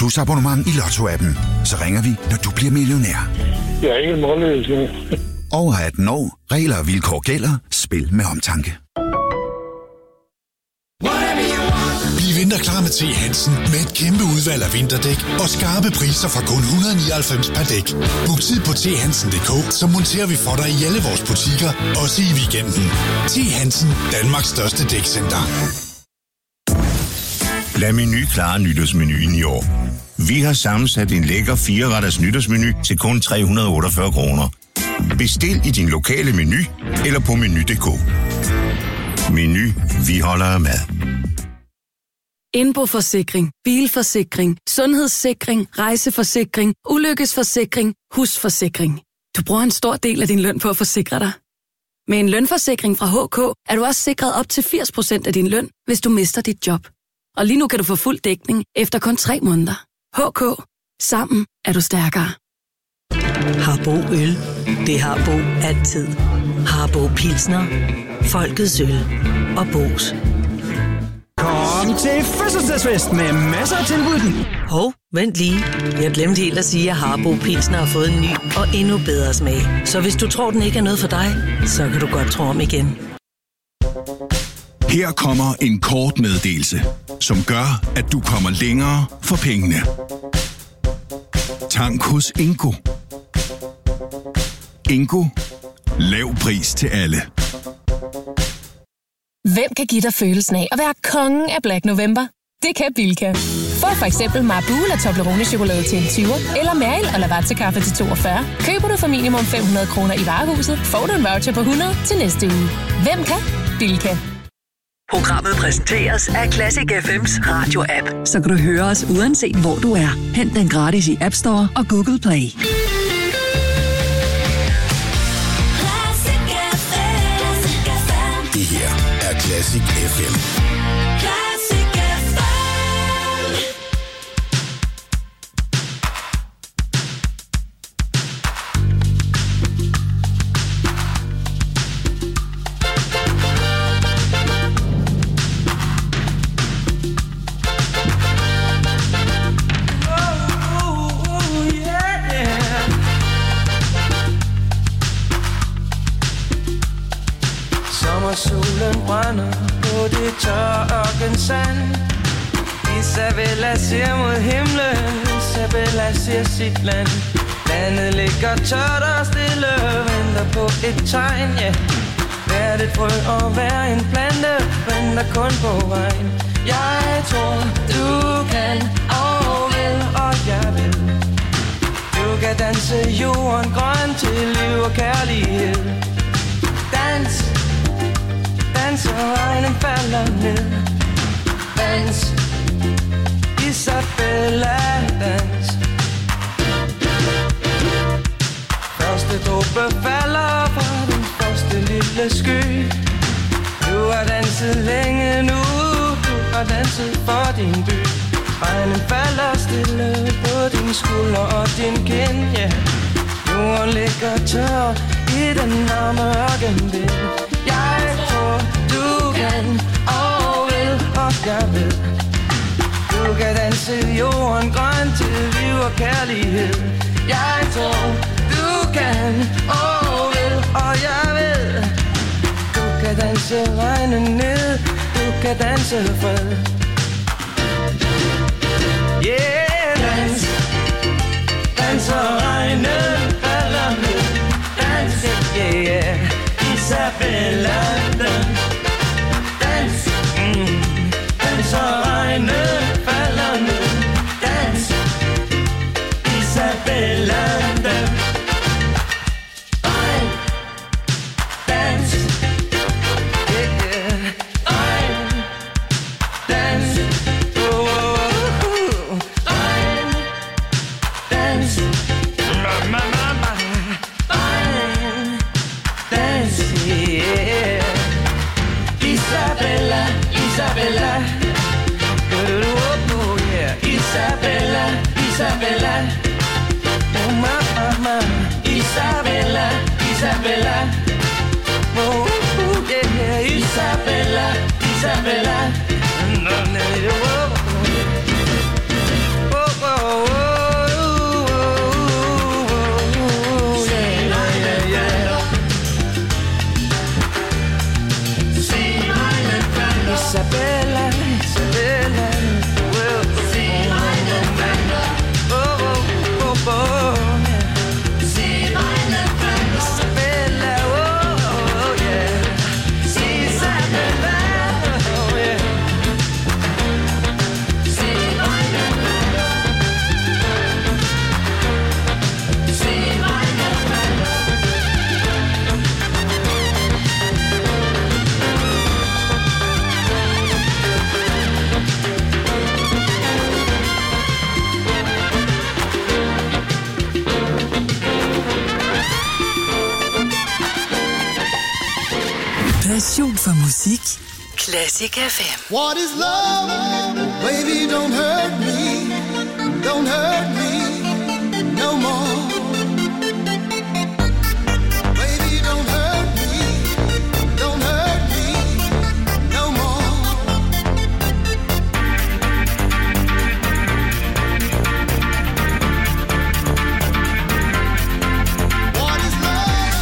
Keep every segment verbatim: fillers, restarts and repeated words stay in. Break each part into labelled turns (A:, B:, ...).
A: Plus abonnement i Lotto-appen. Så ringer vi, når du bliver millionær.
B: Jeg er ikke målløs.
A: Over atten år. Regler og vilkår gælder. Spil med omtanke.
C: Bliv vinterklar med T. Hansen med et kæmpe udvalg af vinterdæk og skarpe priser fra kun et hundrede og nioghalvfems per dæk. Book tid på t hansen punktum d k, så monterer vi for dig i alle vores butikker, også i weekenden. T. Hansen, Danmarks største dækcenter.
D: Lad Meny klare nytårsmenuen i år. Vi har sammensat en lækker fire-retters nytårsmenu til kun tre hundrede og otteogfyrre kroner. Bestil i din lokale Meny eller på meny punktum d k. Meny, vi holder af mad.
E: Indboforsikring, bilforsikring, sundhedssikring, rejseforsikring, ulykkesforsikring, husforsikring. Du bruger en stor del af din løn på at forsikre dig. Med en lønforsikring fra H K er du også sikret op til firs procent af din løn, hvis du mister dit job. Og lige nu kan du få fuld dækning efter kun tre måneder. H K. Sammen er du stærkere.
F: Harbo Øl. Det har Bo altid. Harbo Pilsner. Folkets øl. Og Bo's.
G: Kom til fødselsdagsfest med masser af tilbud.
F: Hov, vent lige. Jeg glemte helt at sige, at Harbo Pilsner har fået en ny og endnu bedre smag. Så hvis du tror, den ikke er noget for dig, så kan du godt tro om igen.
C: Her kommer en kort meddelelse, som gør, at du kommer længere for pengene. Tank hos Ingo. Ingo. Lav pris til alle.
H: Hvem kan give dig følelsen af at være kongen af Black November? Det kan Bilka. Få for eksempel Marbula Toblerone chokolade til en tyver, eller Mæril og Lavazza kaffe til toogfyrre. Køber du for minimum fem hundrede kroner i varehuset, får du en voucher på hundrede til næste uge. Hvem kan? Bilka.
F: Programmet præsenteres af Classic F M's radio-app. Så kan du høre os uanset hvor du er. Hent den gratis i App Store og Google Play.
C: Det her er Classic F M.
I: Classic F M.
J: Solen brænder på det tørre ørkensand. Isabella ser mod himlen, Isabella ser sit land. Landet ligger tørt og stille, venter på et tegn, ja. Hvert et frø og hver en plante venter kun på vejen. Jeg tror, du kan og vil, og jeg vil. Du kan danse jorden grøn til liv og kærlighed. Dans, dans og regnen falder ned. Dans, Isabella, dans. Første dråbe falder fra den første lille sky. Du har danset længe nu, du har danset for din by. Regnen falder stille på din skulder og din kind, ja. Yeah. Jorden ligger tør i den varme ørkenvind. Jeg tror, du kan og vil, og jeg ved. Du kan danse jorden grøn til liv og kærlighed. Jeg tror, du kan og vil, og jeg ved. Du kan danse regnen ned, du kan danse fred. Yeah, dans, dans og regnen falder ned. Dans, yeah, yeah, Isabella, dans, dans, mm. Dans og regnen falder ned. Dans, Isabella, dans. Regn, dans, yeah, yeah, regn, dans. Isabella, Isabella, oh yeah, Isabella, Isabella, oh mama, Isabella, Isabella, oh yeah, Isabella, Isabella, oh oh
K: station for musik.
L: Classic F M.
M: What is love? Baby, don't hurt me. Don't hurt me no more. Baby, don't hurt me. Don't hurt me no more. What is love?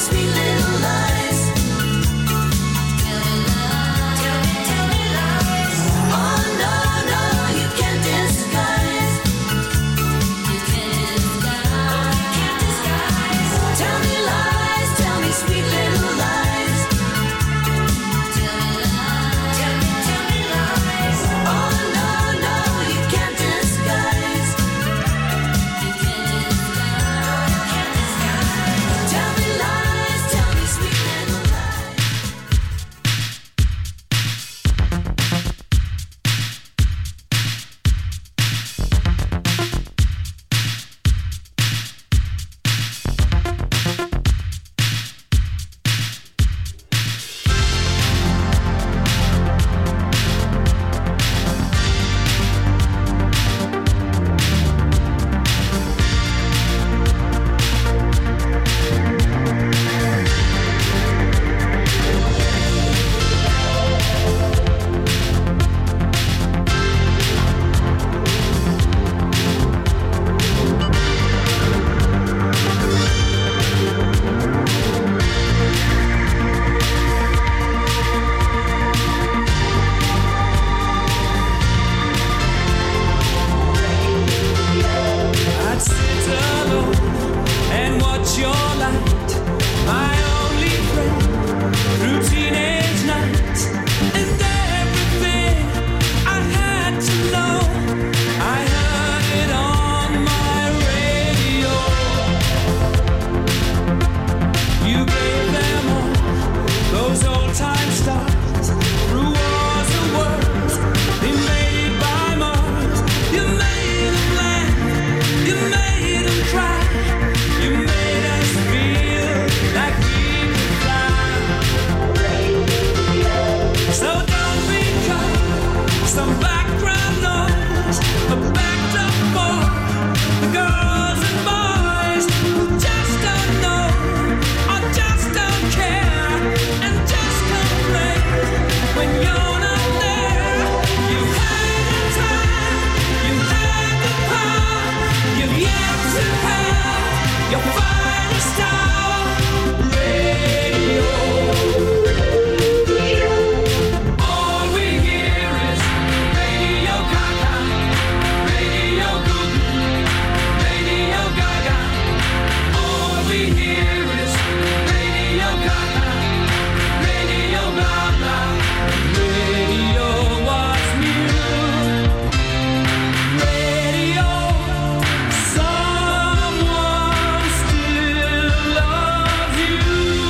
I: sweet little lies. Tell me lies, tell me, tell me lies. Oh no, no, you can't disguise. You can't disguise, you can't disguise. Tell me lies, tell me sweet little lies. Tell me lies, tell me, tell me lies. Oh no, no, you can't disguise. You can't disguise, you can't disguise. Tell me lies, tell me sweet little lies. I'd sit alone and watch your light, my only friend through teenage nights, and everything I had to know, I heard it on my radio. You gave them all those old time stars through wars and worlds invaded by Mars. You made them laugh, you made them cry, you made us feel like we could fly. So don't become some background noise, but backed up for the girls and boys who just don't know or just don't care and just complain when you're not there. You had the time, you had the power, you've yet to have your finest hour. Radio. All we hear is Radio Gaga, Radio Goo Goo, Radio Gaga. All we hear is Radio Gaga, Radio blah blah. Radio was new. Radio, someone still loves you.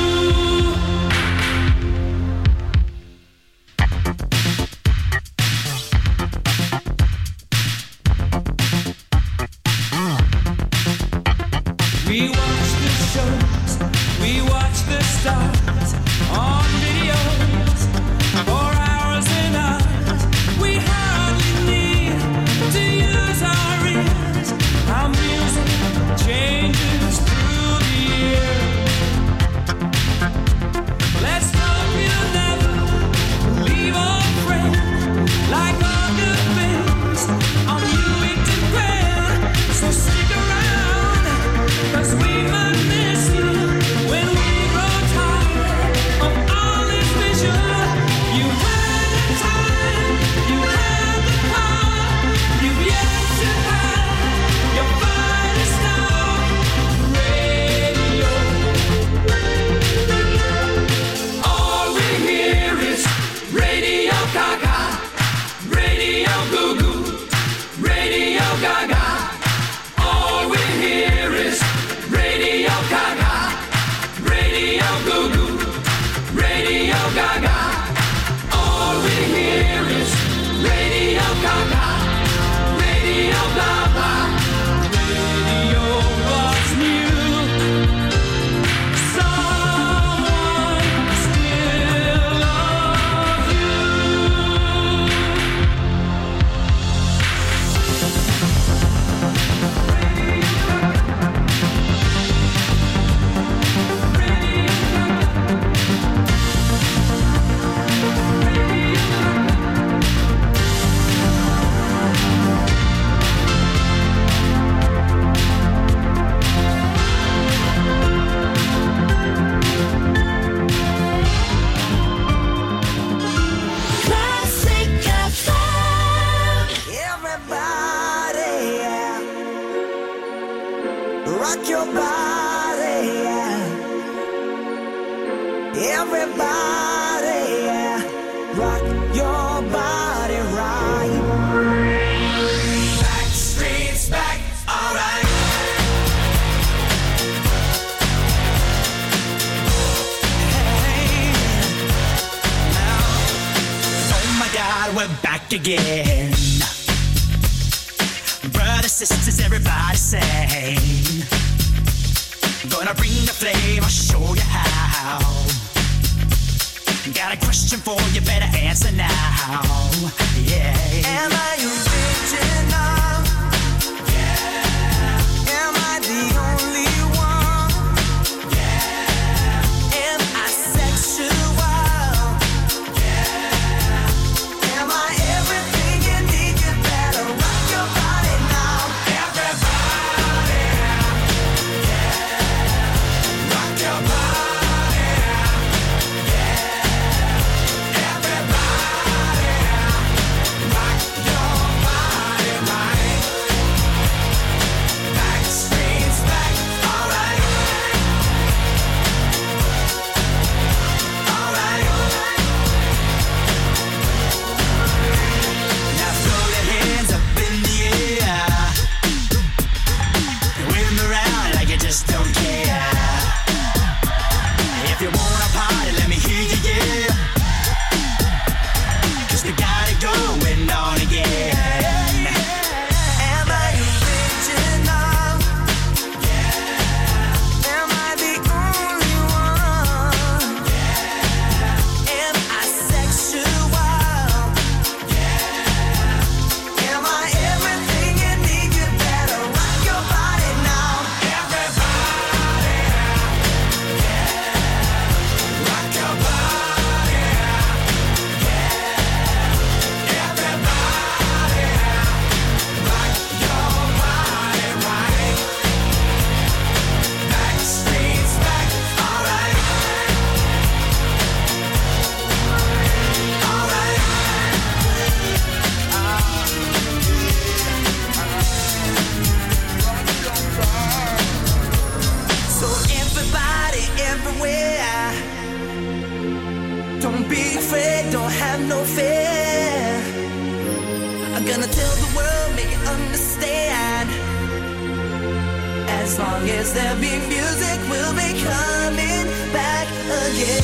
I: We watch the shows, we watch the stars on videos for hours and hours. We hardly need to use our ears. Our music changes through the year. Let's hope you never leave our friend like all good things on you it depend. So stick around, 'cause we might miss you when we grow tired.
M: rock your body, yeah. Everybody, yeah. Rock your body right.
I: Backstreet's back, alright. Hey, now, oh my God, we're back again. Brothers, sisters, everybody sing. Gonna bring the flame, I'll show you how. Got a question for you, better answer now. Yeah. Am I original? Yeah. Am I the only one? Yeah. Am I sexual? Yeah. Am I everything you need? You better rock your body now. Everybody, yeah. Rock your body. Just don't care. If you wanna party, let me hear you, yeah. Cause we got it going on again. Am I original? Yeah. Am I the only one? Yeah. Am I sexual? Yeah. Am I everything you need? You better rock your body now. So everybody, everywhere, don't be afraid, don't have no fear. I'm gonna tell the world, make it understand. As long as there be music, we'll be coming back again.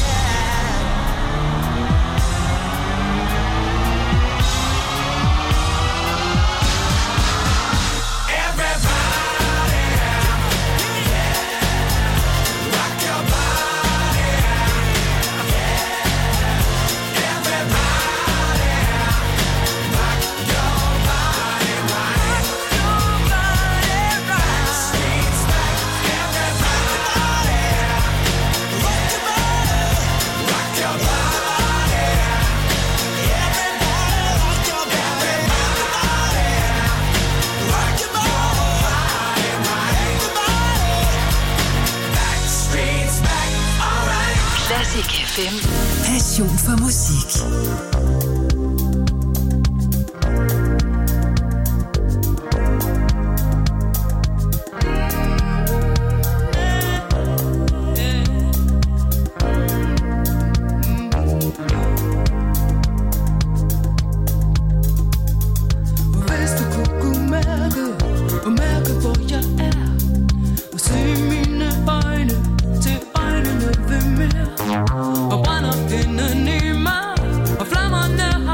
L: Classic F M.
K: Passion for musik.
N: Hvis du kunne, kunne mærke, og mærke hvor jeg er, og se mine øjne til øjnene ved mere, og brænder inden i mig, og flammerne har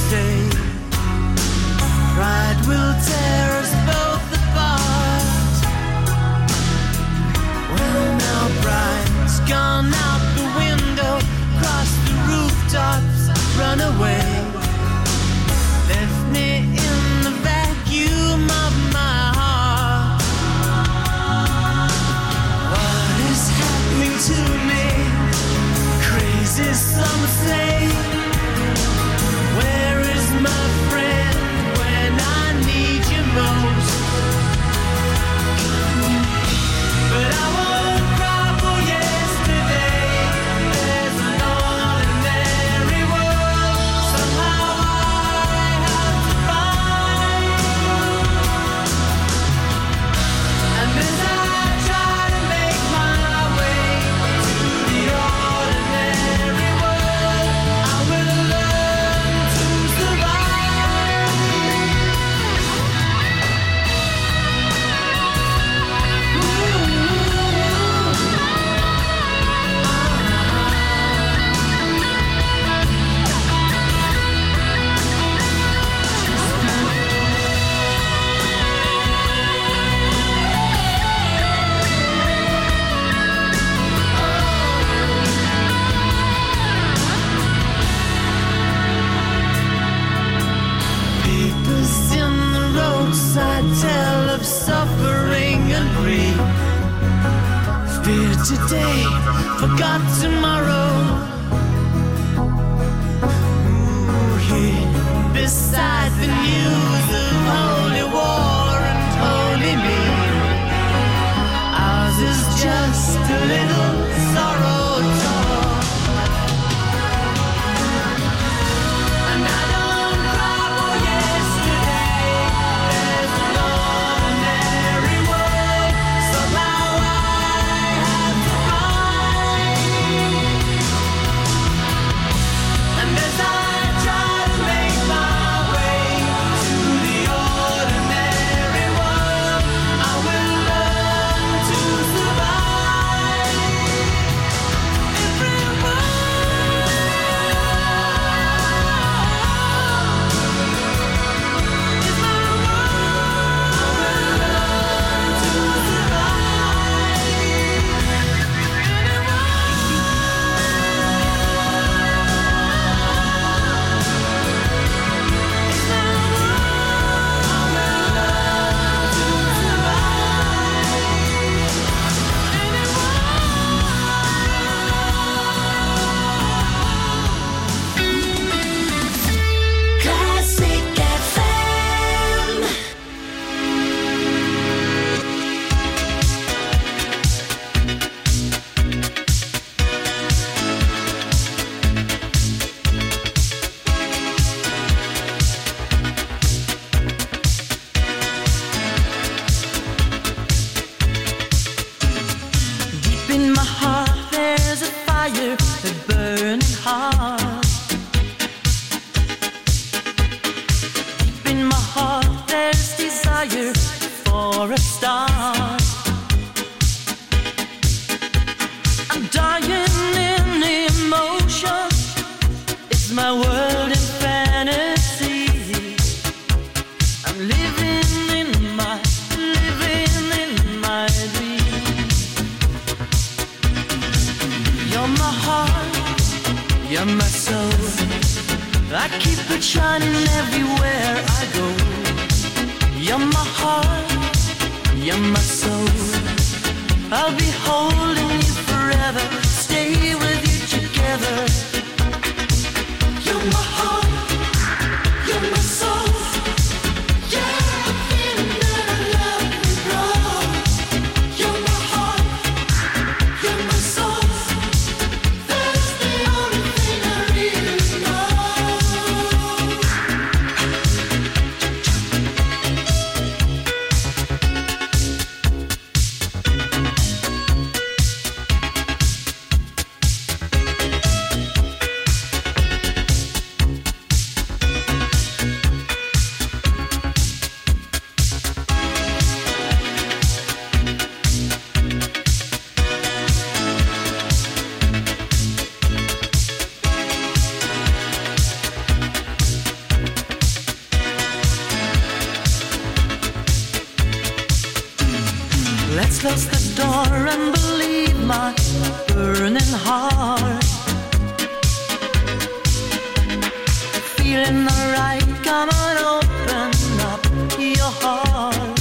O: day. Pride will tear us both apart. Well, now pride's gone out the window, crossed the rooftops, run away. Left me in the vacuum of my heart. What is happening to me? Crazy, some say. Where is my friend when I need you most? But I won't cry for yesterday. There's an ordinary world somehow I have to find. And as I try to make my way to the ordinary world, I will learn to survive. Papers in the roadside tell of suffering and grief. Fear today, forgot tomorrow. Ooh, here beside the news of holy war and holy me. Ours is just a little sorrow talk. And I don't cry for yesterday. There's an ordinary world somehow I have to find. And as I try to make my way to the ordinary world, I will learn to survive. Classic F M. Deep in my heart, there's a fire that burning hard. Deep in my heart, there's desire for a star. I'm dying in emotion. It's my world in fantasy. I'm living in my, living in my dream. You're my heart, you're my soul. I keep it shining everywhere I go. You're my heart, you're my soul. I'll be holding you forever, stay with you together. You're my heart, you're my soul. Yeah, the feeling that I love you, bro. You're my heart, you're my soul. That's the only thing I really know. Let's close the door and believe my burning heart. Feeling alright, come on, open up your heart.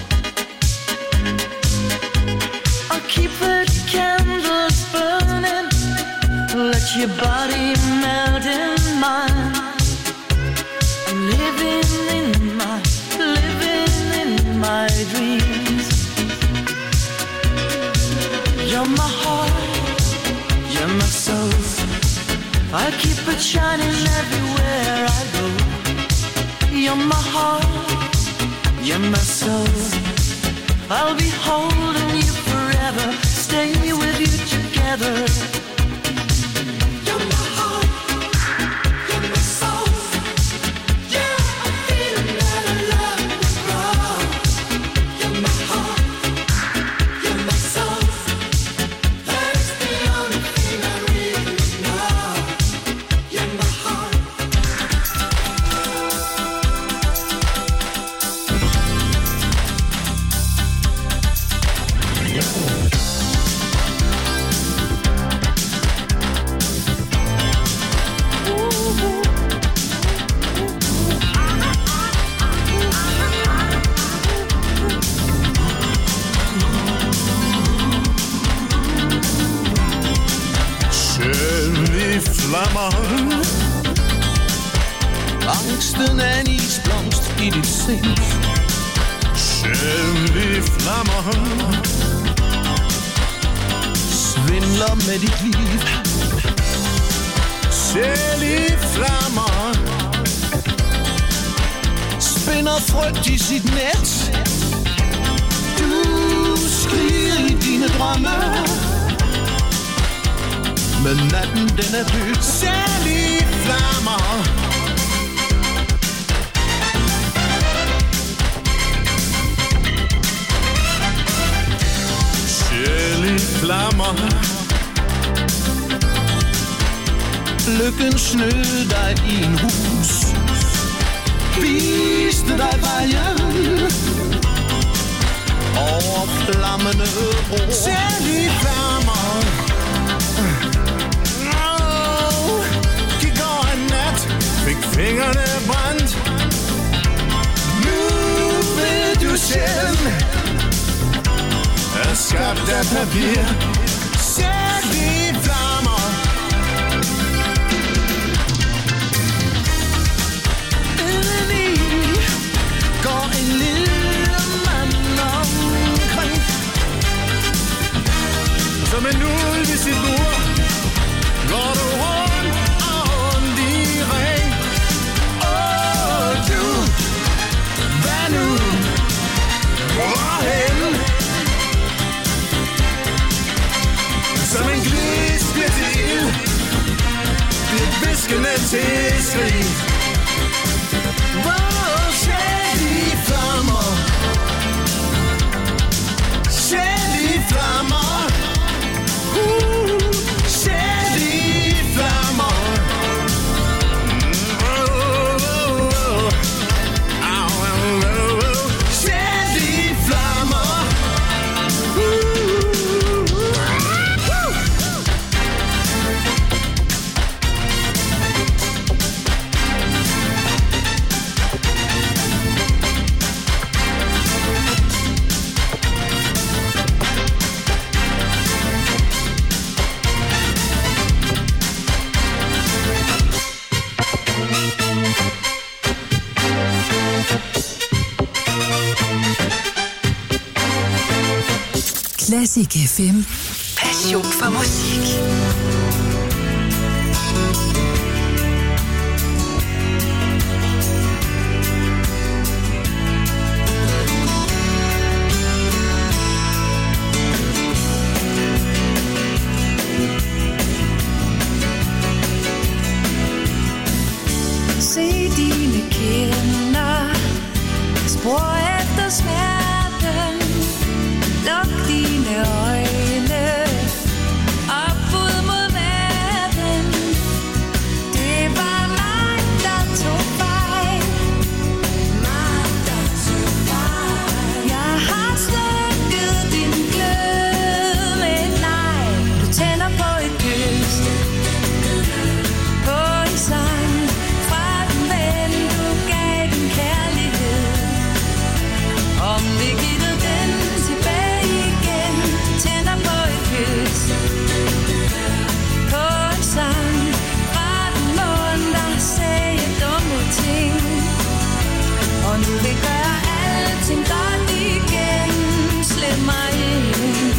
O: I'll keep the candles burning, let your body melt in mine. I'm living in my, living in my dreams. You're my heart, you're my soul. I'll keep it shining everywhere I go. You're my heart, you're my soul. I'll be holding you forever, stay with you together. You're my heart, you're my soul. Yeah, I'm feeling that I love will grow. You're my heart, you're my soul. That's the only thing I really know. You're my heart.
P: Sjæl i flammer. Angsten er en isblomst i dit sind. Sjæl i flammer. Svindler med dit liv. Sjæl i flammer. Spinder frygt i sit net. Du skriger i dine drømme. Men natten den er død. Sjæl i flammer. Sjæl i flammer. Lykken snød dig i en hus. Viste dig vejen over flammende bro. Sjæl i flammer. Fik fingrene brændt. Nu ved du selv, er skabt af papir. Sjæl i flammer. Indeni går en lille mand omkring, som en ulv i sit bur. Går du rundt og rundt i ring. Hvad nu? Hvorhen? Som en glis bliver til ild. Det viskende til skrig. Hvor sjæl i flammer. Sjæl i flammer. Uh, sjæl i flammer.
K: Classic F M. Passion for musik.
N: Se dine kinder, spor efter smerten. Luk dine øjne op ud mod verden. Det var mig, der tog fejl. Mig, der tog fejl. Jeg har slukket din
I: alting godt igen. Slip mig ind.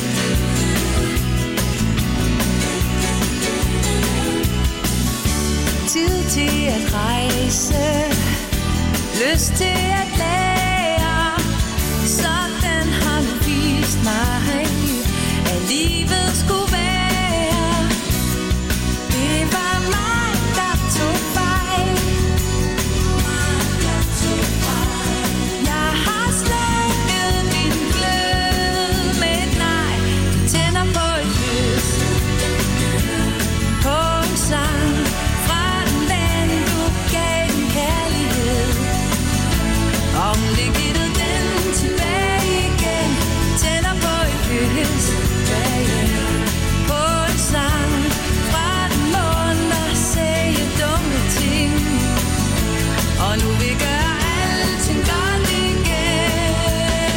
I: Tid til at rejse, lyst til at lære. Sådan har du vist mig, at livet skulle være. Det var mig, der tog fejl. Jeg har slukket din glød med et nej. Du tænder på et lys, på en sang fra en ven, du gav en kærlighed. Om det gittede den tilbage igen. Tænder på et lys, på en sang fra en måne, der sagde dumme ting. Og nu vil gøre alting godt igen.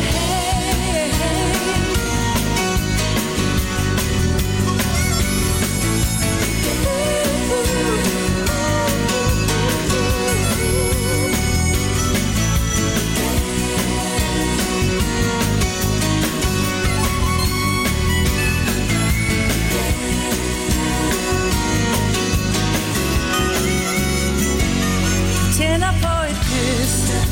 I: Tænder på et kys,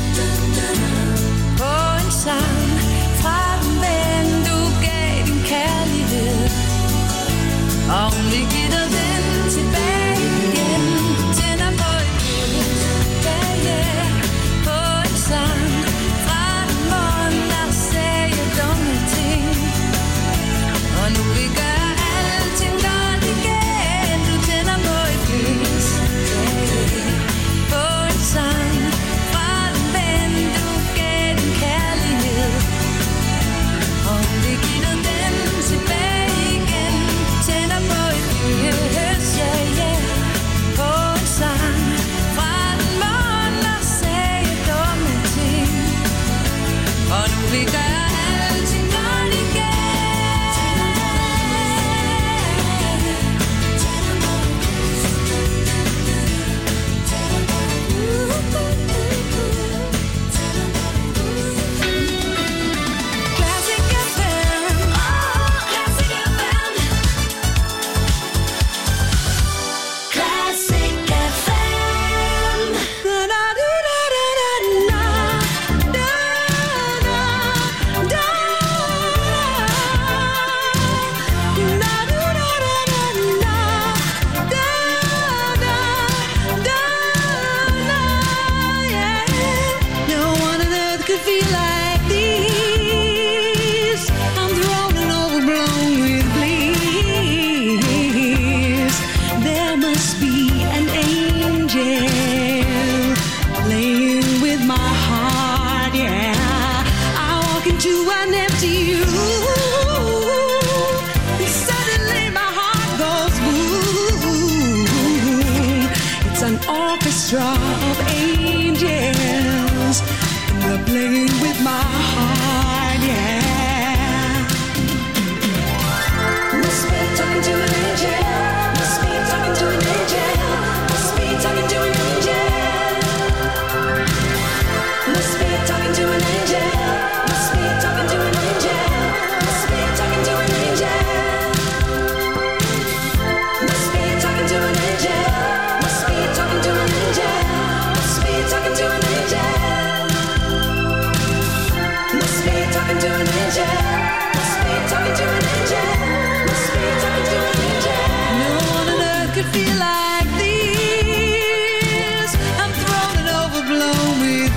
I: på en sang fra en ven, du gav din kærlighed. Og hun vil give dig den tilbage igen. Tænder på et kys, yeah, yeah, på en sang fra en måne, der sagde dumme ting. Og nu vil gøre alting godt igen. Du tænder på et kys, yeah, yeah, på en sang fra en ven, du gav din kærlighed. Og hun vil give dig den tilbage igen. Tænder på et kys, yeah, yeah, på en sang fra en måne, der sagde dumme ting. Og nu vil gøre alting godt igen. Classic F M. Classic F M. Classic F M. Da da da da da da da da da da. No one on earth could feel like this. I'm thrown and overblown with bliss. There must be an angel playing with my heart, yeah. I walk into an empty room, and suddenly my heart goes boom. It's an orchestra of angels, and they're playing with my heart, yeah. Must be talking to an angel. Must be talking to an angel. Must be talking to an angel. Must be talking to an angel. Must be talking to an angel. Must be talking to an angel. Must be talking to an angel. Must be talking to an angel. Must be talking to an angel. Must be talking to an angel. Must be talking to an angel. Must be talking to an angel. No one on earth could feel like this. I'm thrown and overblown with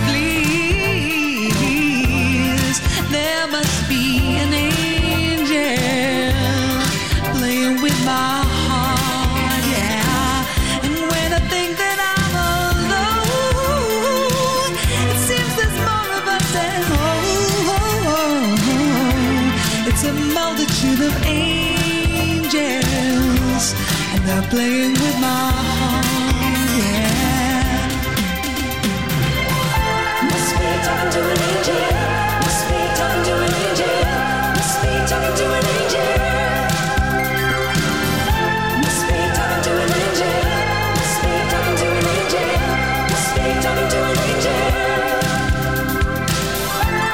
I: bliss. There must be an angel playing with my heart, yeah. And when I think that I'm alone, it seems there's more of us at home. It's a multitude of angels, and they're playing with my heart, yeah. Must be talking to an angel. Must be talking to an angel. Must be talking to an angel. Must be talking to an angel. Must be talking to an angel. Must be talking to an angel.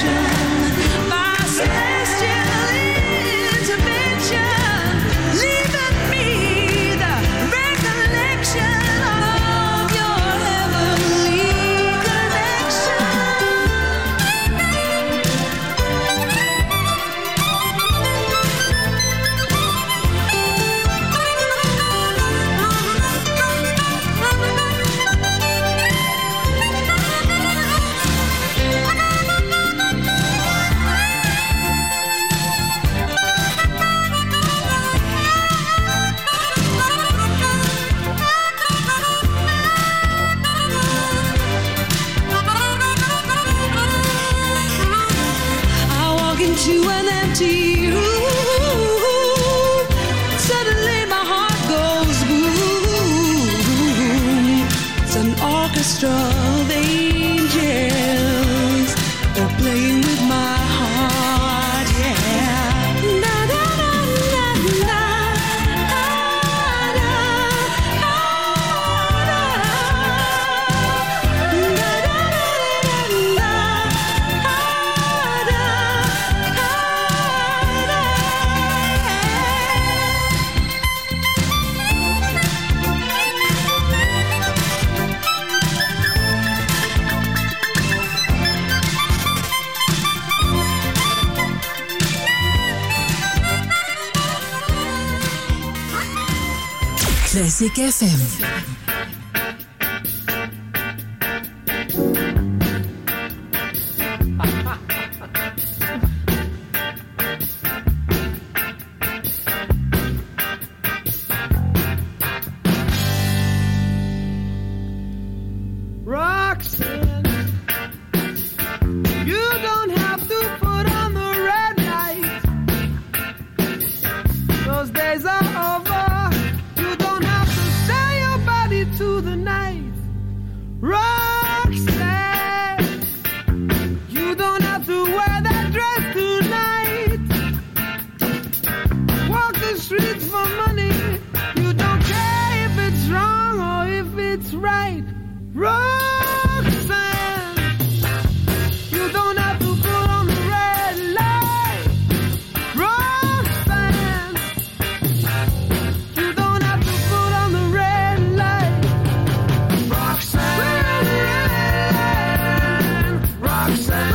N: connection, my celestial intervention, leaving me the recollection of your heavenly connection. I walk into an empty room. Suddenly my heart goes boom. It's an orchestra of angels. They're playing with my heart, yeah. Na, na, na, na, na. Ah, na, ah, na. Na, na, na, na, na.
Q: Classic F M.
N: Roxanne, you don't have to put on the red light. Those days are over. You don't have to sell your body to the night. Roxanne, you don't have to wear that dress tonight. Walk the streets for money. You don't care if it's wrong or if it's right. Roxanne, you don't have to put on the red light. Roxanne, you don't have to put on the red light. Roxanne, Roxanne,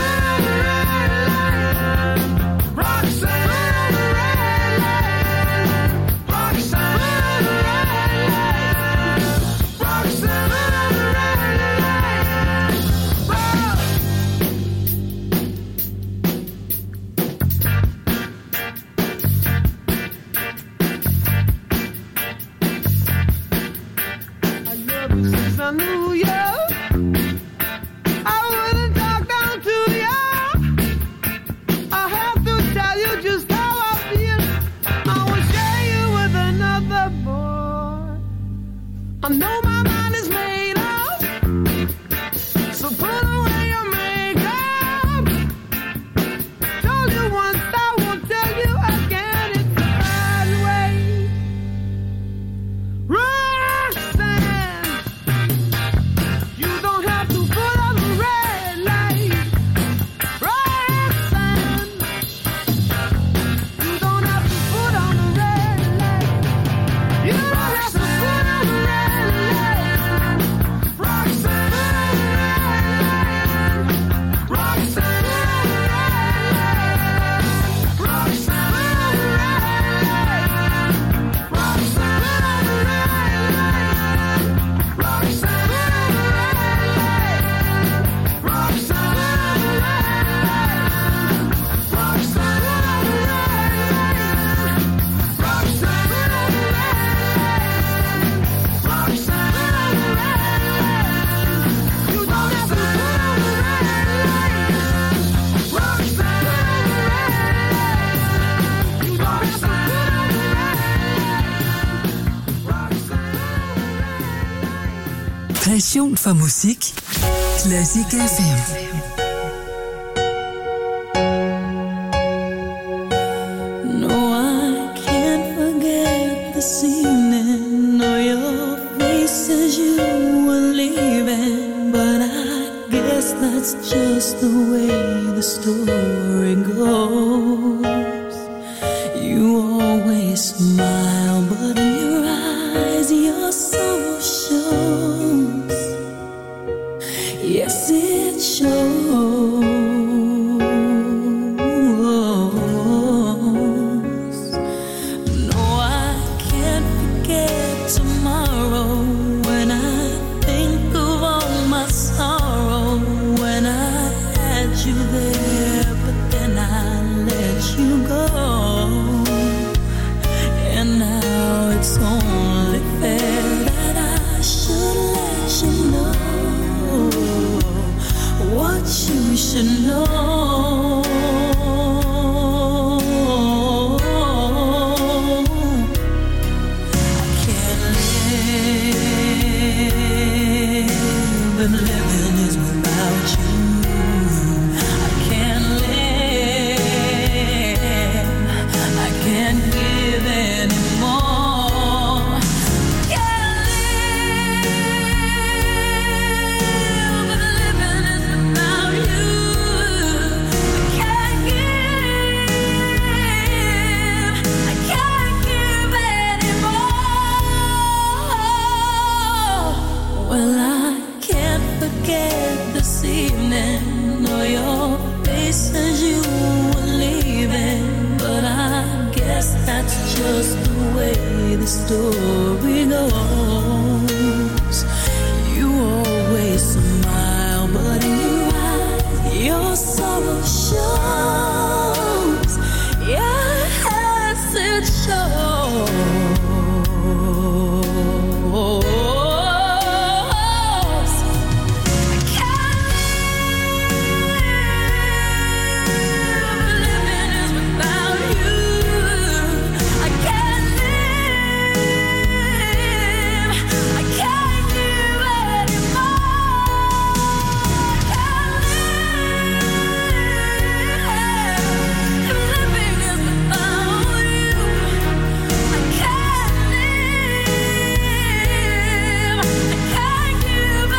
N: Roxanne, Roxanne, Roxanne. Since I knew you, I wouldn't talk down to you. I have to tell you just how I feel. I will share you with another boy. I know my mind is made up, so put away your makeup. Told you once, I won't tell you again. It's the right way. Roxanne, you don't have to put on the red light. Roxanne, you don't have to put on the red light. You don't have to put on the red light. Roxanne, Roxanne,
Q: Passion for musik. Classic F M.
N: No, I can't forget this evening or your face as you were leaving, but I guess that's
O: that's just the way the story goes. You always smile, but in your eyes your sorrow shows. Yes, it shows. No, I can't forget tomorrow when I think of all my sorrow. When I had you there, but then I let you go. And now it's only fair that I should let you know what you should know. I can't live, and living is without you. I can't live, I can't give anymore. Can't live, but living is without you. I can't give, I can't give anymore. Well, I can't forget this evening or your face as you were leaving, but I guess that's just the way the story goes. You always smile, but in your eyes your sorrow shows. Yes, it shows. I can't live, living is without you. I can't live, I can't give anymore. I can't live, living is without you. I can't live, I can't give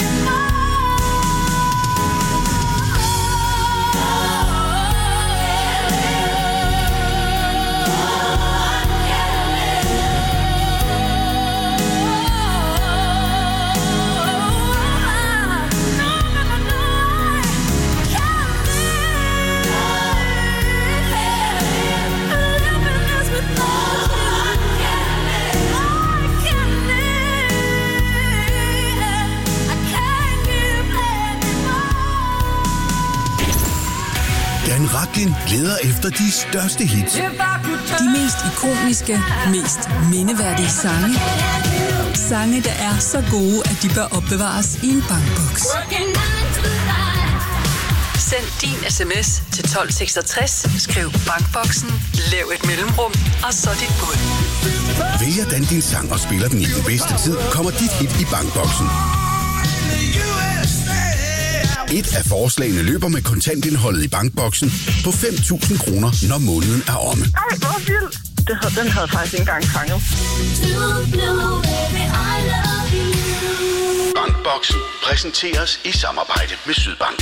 C: Dan Rachlin leder efter de største hits.
Q: De mest ikoniske, mest mindeværdige sange. Sange, der er så gode, at de bør opbevares i en bankboks.
K: Send din sms til tolv seksogtres, skriv bankboksen, lav et mellemrum, og så dit bud.
C: Vælger Dan din sang og spiller den i den bedste tid, kommer dit hit i bankboksen. Et af forslagene løber med kontantindholdet i bankboksen på fem tusind kroner, når måneden er omme.
R: Ej, hvor vildt. Det havde, den havde faktisk ikke engang fanget.
C: Bankboksen præsenteres i samarbejde med Sydbank.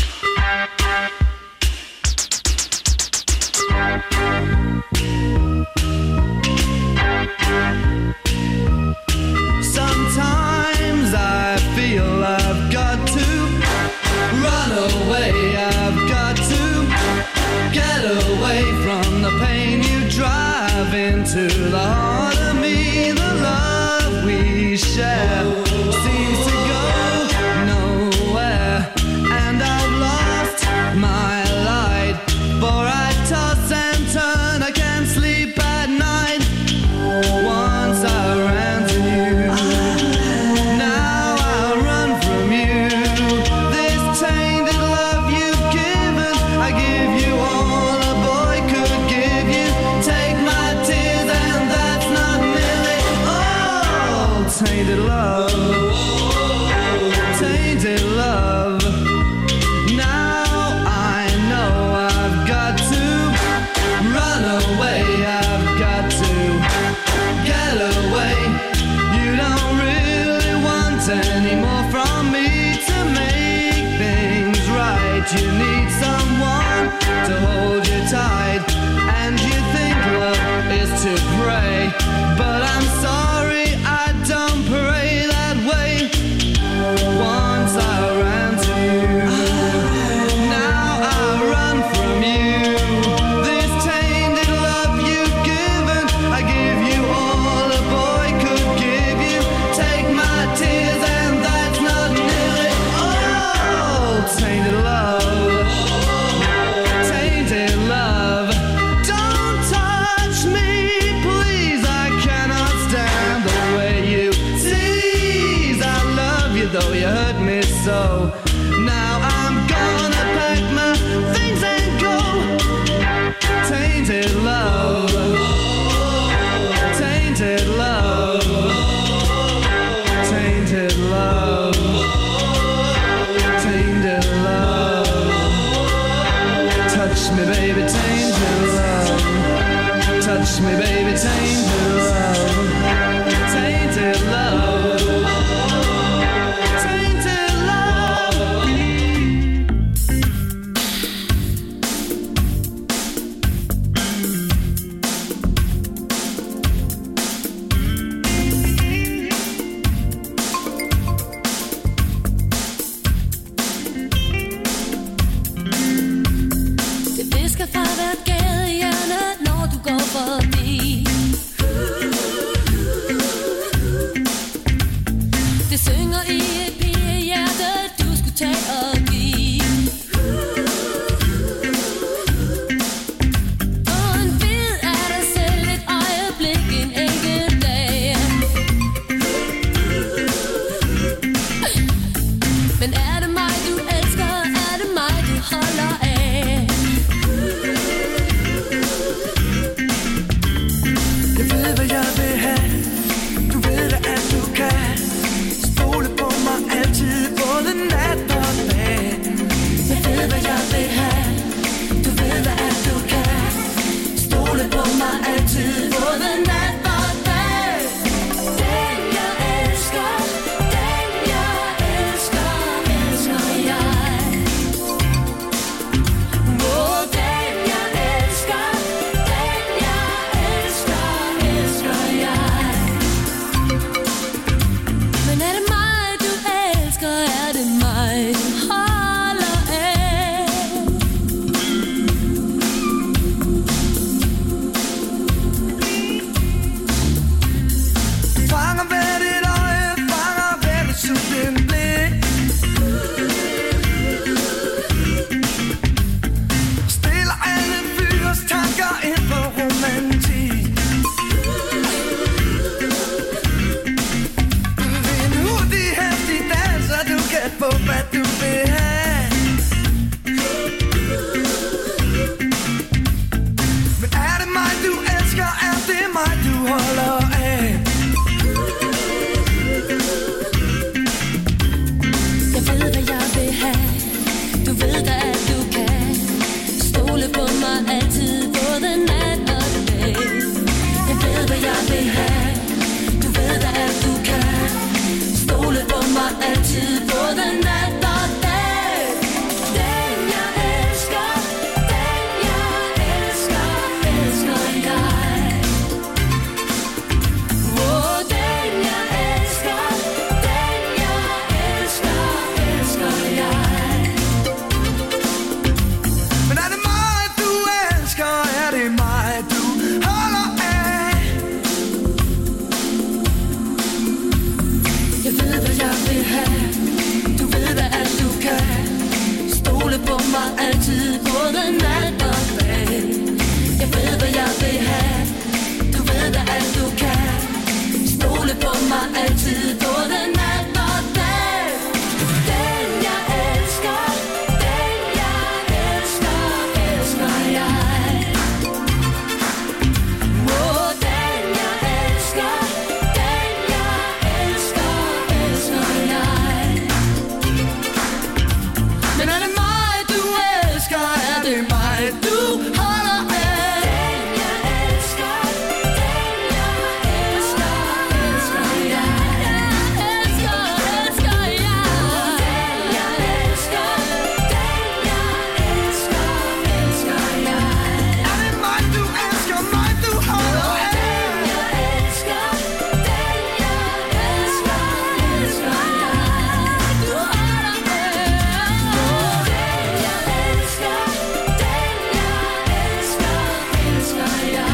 J: Sometimes I feel I've got to run away, I've got to get away from the pain you drive into the heart of me. The love we share seems to go nowhere, and I've lost my light, for I toss and turn, I can't sleep at night. Once I ran to you, now I'll run from you. This tainted love you've given, I give you all a boy could give you. Take my tears and that's not nearly all. Tainted love, tainted love. Now I know I've got to run away, I've got to get away. You don't really want any more from me to make things right.
I: mig altid både nat og dag. Den jeg elsker, den jeg elsker, elsker jeg. Åh, den jeg elsker, den jeg elsker, elsker jeg. Men er det mig du elsker, er det mig du holder af? Den jeg elsker, den jeg elsker, elsker jeg. Elsker, elsker jeg. Den jeg elsker, den jeg elsker, elsker jeg. Er det mig du elsker, mig du holder af? Den jeg elsker, den jeg elsker, elsker jeg. Du holder af. Den jeg elsker, den jeg elsker, elsker jeg.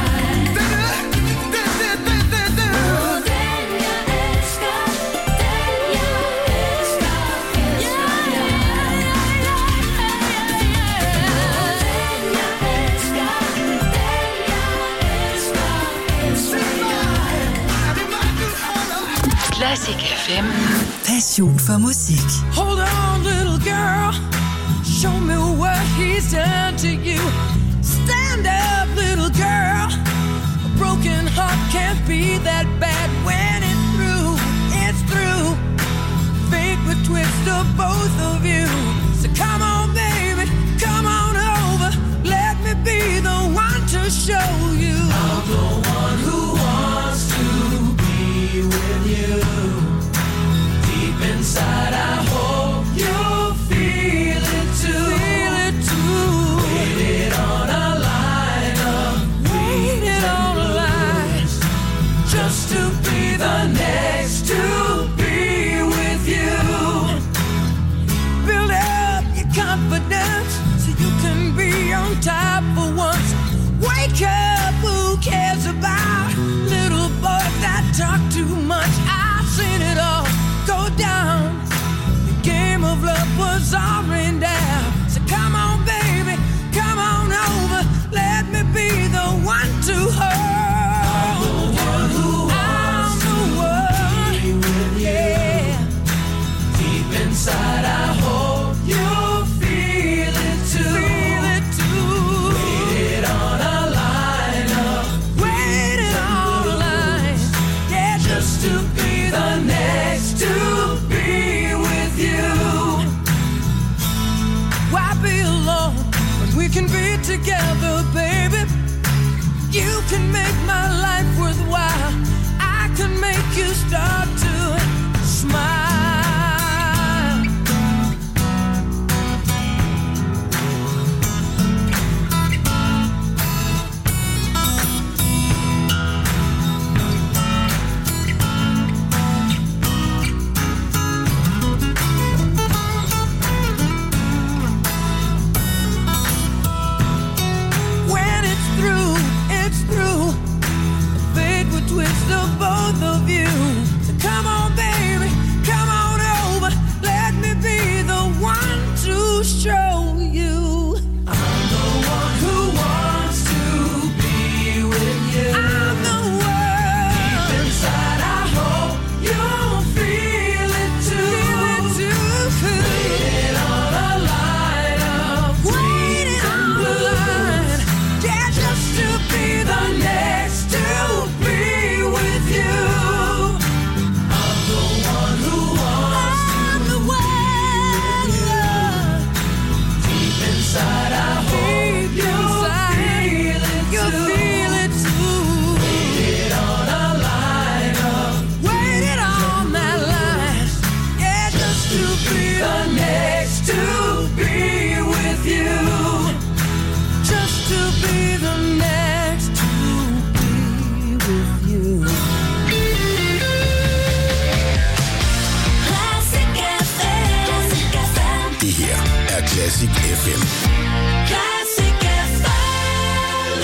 K: Classic F M.
Q: Passion for musik.
O: Hold on, little girl. Show me what he's done to you. Stand up, little girl. A broken heart can't be that bad when it's through. It's through. Fate would twist of both of you. So come on, baby, come on over. Let me be the one to show you. I'm the one who wants to be with you. Deep inside, I hope you feel it too. Feel it too. Waited on a line of waited on a line just to be the next to be with you. Build up your confidence so you can be on top for once. Wake up, who cares about little boys that talk too much? I've seen it all go down. The game of love was all rained down. So come on, baby, come on over. Let me be the one to hold. I'm the one who wants to be with you. Yeah. Deep inside, I hope you feel it too. Feel it too. Waited on a line up. Waited on a line. Yeah, just to be the next to be with you. Why be alone when we can be together, baby? You can make my life worthwhile. I can make you start to smile. When it's through, it's through. Fate would twist of both of you. So come on, baby, come on over. Let me be the one to show you. I'm the one who wants to be with you. I'm the one. Deep inside, I hope you'll feel it too. Feel it too. Waited on a line of waiting on the line. Yeah, just to be the next to be with you. I'm the one who wants I'm to the one. Be with you. Deep inside, I hope you'll feel it too. You'll feel it too. Waited on a line of waited on that line. Yeah, just to be the next to be with you. Just to be the next to be with you.
I: Classic F M.
C: Det her er Classic F M.
I: Classic F M.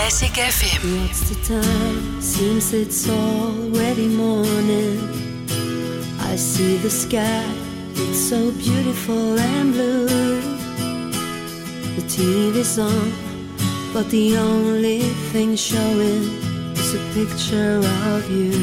K: Classic F M.
I: What's the time? Seems it's already morning. I see the sky, it's so beautiful and blue. The T V's on, but the only thing showing is a picture of you.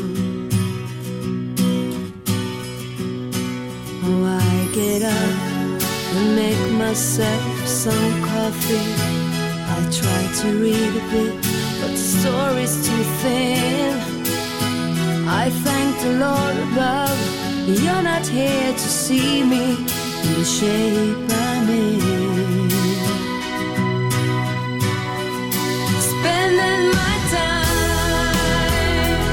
I: Oh, I get up and make myself some coffee. I try to read a bit, but the story's too thin. I thank the Lord above, you're not here to see me in the shape I'm in. Spending my time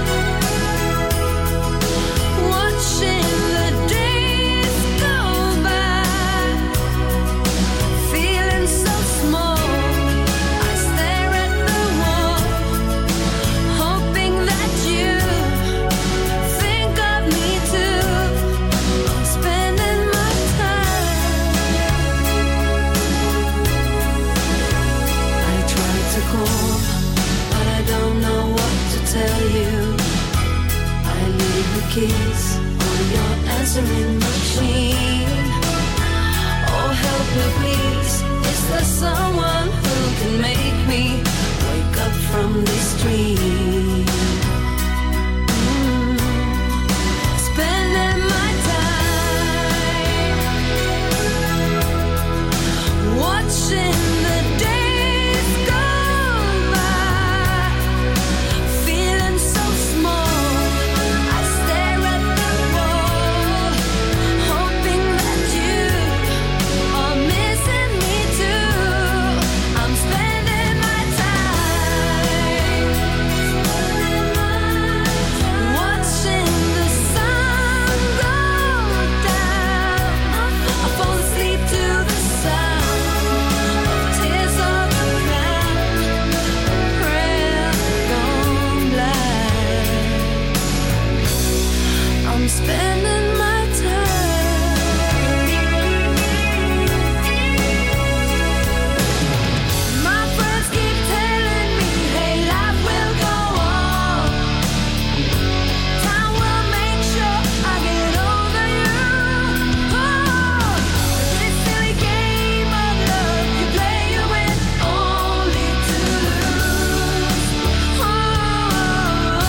I: watching the days go by, feeling so small. I stare at the wall, hoping that you think of me too. Spending my time. I try to call, but I don't know what to tell you. I leave the keys on your answering machine. Oh, help me please, is there someone who can make me wake up from this dream? Mm. Spending my time watching